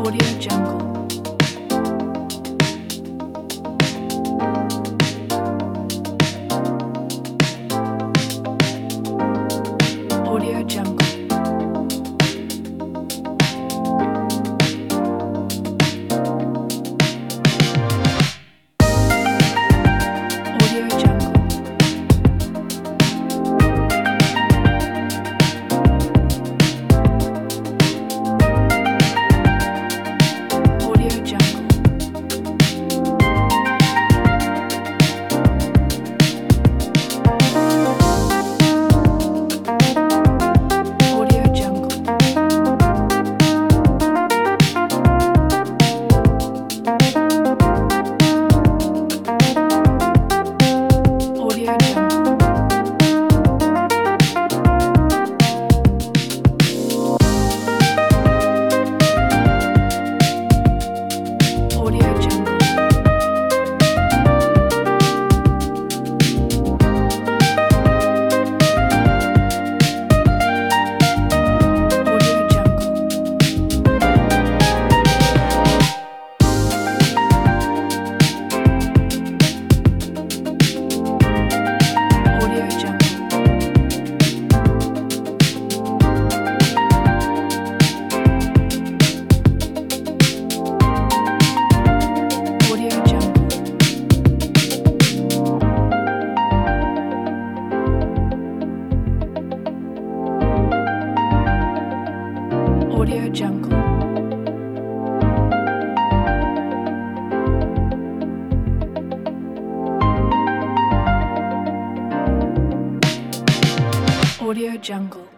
Audio Jungle. Audio Jungle. Audio Jungle. Audio Jungle. Audio Jungle. Audio Jungle. Audio Jungle. Audio Jungle. Audio Jungle. Audio Jungle. Audio Jungle. Audio Jungle.